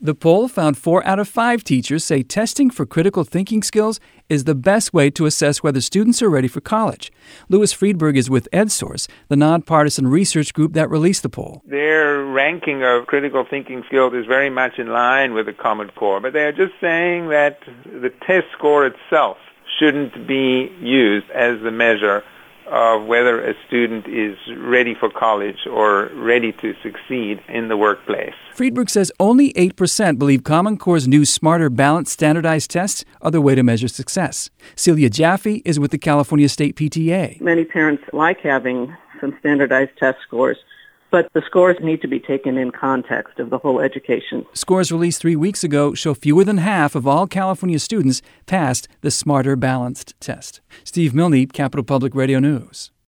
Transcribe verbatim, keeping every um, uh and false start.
The poll found four out of five teachers say testing for critical thinking skills is the best way to assess whether students are ready for college. Louis Friedberg is with EdSource, the nonpartisan research group that released the poll. Their ranking of critical thinking skills is very much in line with the Common Core, but they're just saying that the test score itself shouldn't be used as the measure of whether a student is ready for college or ready to succeed in the workplace. Friedberg says only eight percent believe Common Core's new Smarter Balanced standardized tests are the way to measure success. Celia Jaffe is with the California State P T A. Many parents like having some standardized test scores, but the scores need to be taken in context of the whole education. Scores released three weeks ago show fewer than half of all California students passed the Smarter Balanced test. Steve Milne, Capital Public Radio News.